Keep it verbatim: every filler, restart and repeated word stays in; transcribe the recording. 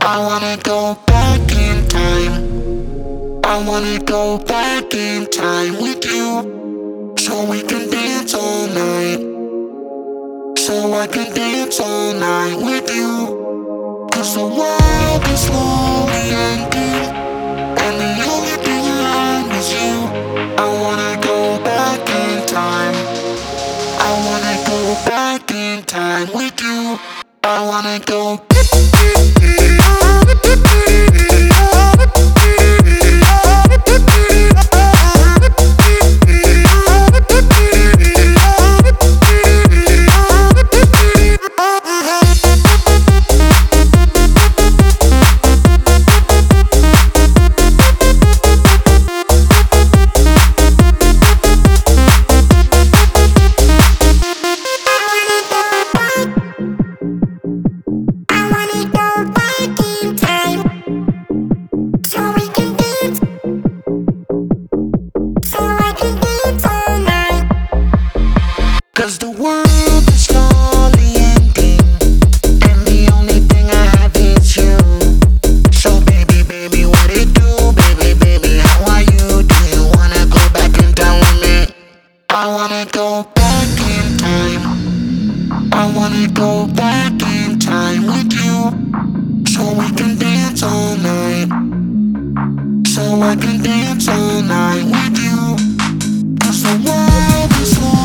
I wanna go back in time. I wanna go back in time with you, so we can dance all night. So I can dance all night with you. Cause the world is slowly ending, and the only thing around is you. I wanna go back in time. I wanna go back in time with you. I wanna go. Cause the world is slowly ending, and the only thing I have is you. So baby, baby, what it do? Baby, baby, how are you? Do you wanna go back in time with me? I wanna go back in time. I wanna go back in time with you, so we can dance all night. So I can dance all night with you. Cause the world is slowly